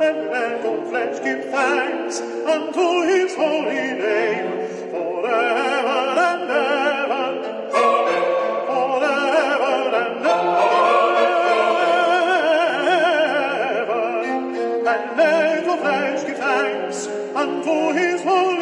and let all flesh give thanks unto his holy name, forever and ever, forever and ever, and let all flesh give thanks unto his holy name.